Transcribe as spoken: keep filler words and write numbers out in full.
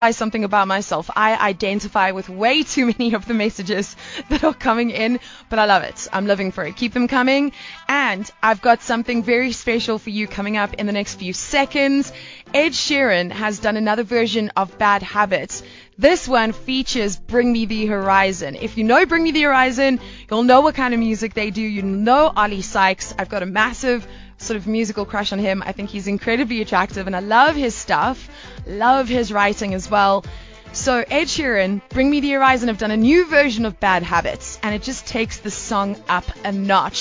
something about myself. I identify with way too many of the messages that are coming in, but I love it. I'm living for it. Keep them coming. And I've got something very special for you coming up in the next few seconds. Ed Sheeran has done another version of Bad Habits. This one features Bring Me the Horizon. If you know Bring Me the Horizon, you'll know what kind of music they do. You know Ollie Sykes. I've got a massive sort of musical crush on him. I think he's incredibly attractive and I love his stuff. Love his writing as well. So Ed Sheeran, Bring Me the Horizon have done a new version of Bad Habits and it just takes the song up a notch.